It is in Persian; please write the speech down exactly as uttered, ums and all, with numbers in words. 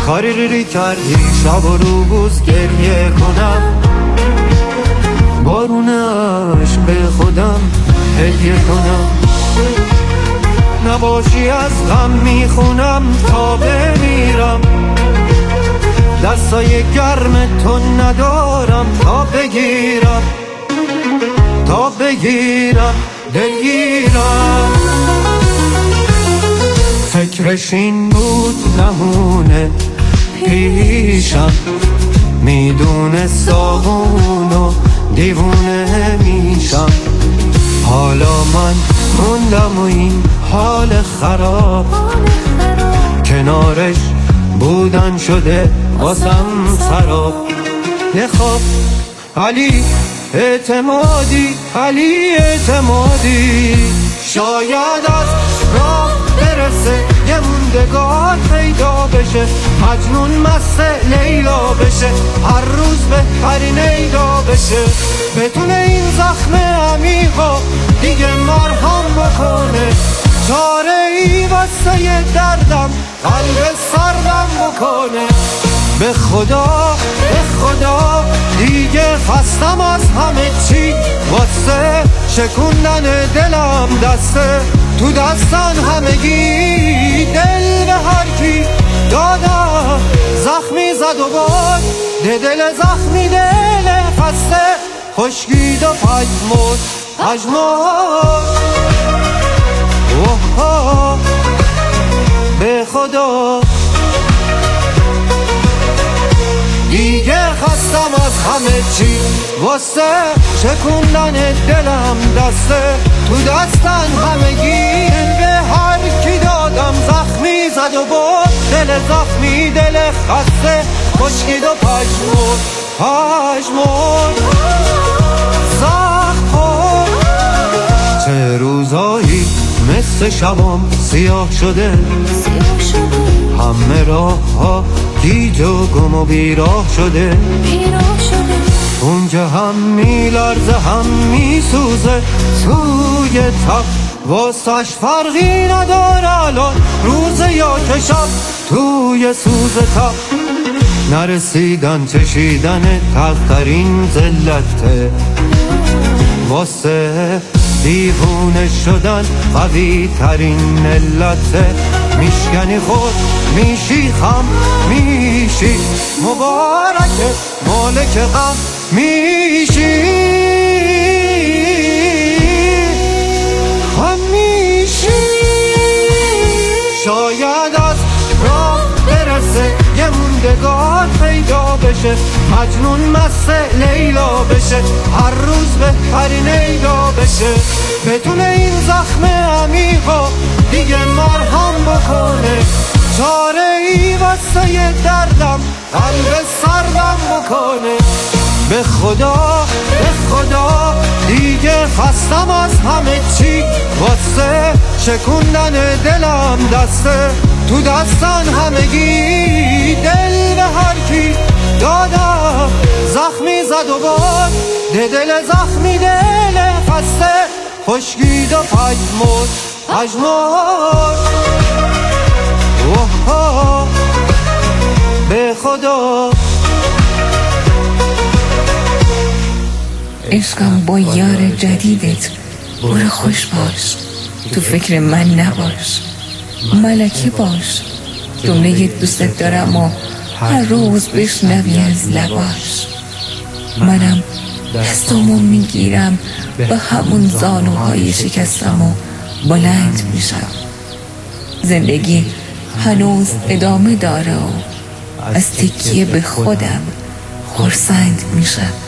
کاری ری کردی شب و روز گریه کنم، بارون عشق به خودم هدیه کنم. نباشی از غم میخونم تا بمیرم، دستای گرم تو ندارم تا بگیرم، تا بگیرم دلگیرم. فکرش این بود نمونه پیشم، میدونه ساغون و دیوونه میشم. حالا من موندم و این حال خراب، کنارش بودن شده واسم سراب. یه خواب علی اعتمادی، علی اعتمادی، شاید از راه برسه یه موندگار پیدا بشه، مجنون مست لیلا بشه، هر روز بهترین ایدا بشه. بتونه این زخم عمیقا دیگه مرهم بکنه، چاره ای واسه دردم قلب سردم بکنه. به خدا به خدا دیگه خستم از همه چی، واسه شکوندن دلم دسته تو دستن همگی. دل به هر کی دادم زخمی زد و باد، ده دل زخمی دل خسته خشکید و پژمرد پژمرد. اوه به خدا دیگه خستم از همه چی، واسه شکوندن دلم دسته تو دستن همگی. به هر کی دادم زخمی زد و برد، دل زخمی دل خسته خشکید و پژمرد پژمرد. زخم خورد چه روزایی مثل شبام سیاه شده، همه راه ها گیج و گم و بیراه شده. اونجا هم میلرزه هم میسوزه توی تب، واسش فرقی نداره الان روز یا که شب. توی سوز تب نرسیدن چشیدن تلخترین ذلته، واسه دیوونه شدن قوی ترین علته. میشکنی خود میشی خم میشی، مبارکه مالک غم میشی، خم میشی. شاید از راه برسه یه موندگار پیدا بشه، مجنون مست لیلا بشه، هر روز بهترین ایدا بشه. بتونه این زخم عمیقا دیگه مرهم بکنه، چاره ای واسه دردم قلب سردم بکنه. به خدا به خدا دیگه خستم از همه چی، واسه شکوندن دلم دسته تو دستن همگی. دل به هر کی دادم زخمی زد و باد، ده دل زخمی دل خسته خشکید و پژمرد پژمرد. اوه به خدا عشقم با یار جدیدت برو خوش باش، تو فکر من نباش، ملکه باش. جمله دوستت دارم و هر روز بشنوی از لباش. منم دستامو میگیرم به همون زانوهای شکستم و بلند میشم. زندگی هنوز ادامه داره و از تکیه به خودم خرسند میشم.